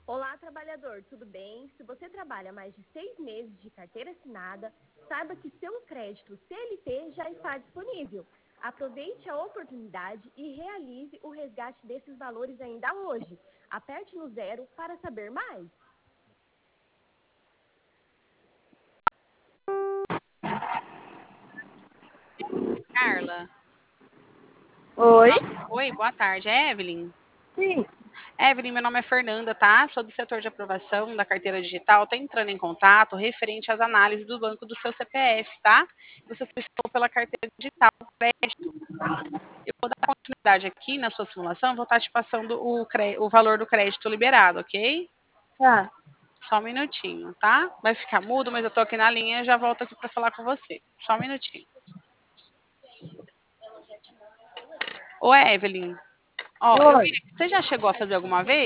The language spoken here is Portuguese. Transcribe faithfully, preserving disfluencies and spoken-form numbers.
Olá, trabalhador, tudo bem? Se você trabalha mais de seis meses de carteira assinada, saiba que seu crédito C L T já está disponível. Aproveite a oportunidade e realize o resgate desses valores ainda hoje. Aperte no zero para saber mais. Carla. Oi? Oi, boa tarde. É Evelyn? Sim. Evelyn, meu nome é Fernanda, tá? Sou do setor de aprovação da carteira digital. Tô entrando em contato referente às análises do banco do seu C P F, tá? Você solicitou pela carteira digital crédito. Eu vou dar continuidade aqui na sua simulação, vou estar te passando o, cre... o valor do crédito liberado, ok? Tá. Só um minutinho, tá? Vai ficar mudo, mas eu tô aqui na linha e já volto aqui para falar com você. Só um minutinho. Ô, Evelyn, ó, eu vi, Oi. você já chegou a fazer alguma vez?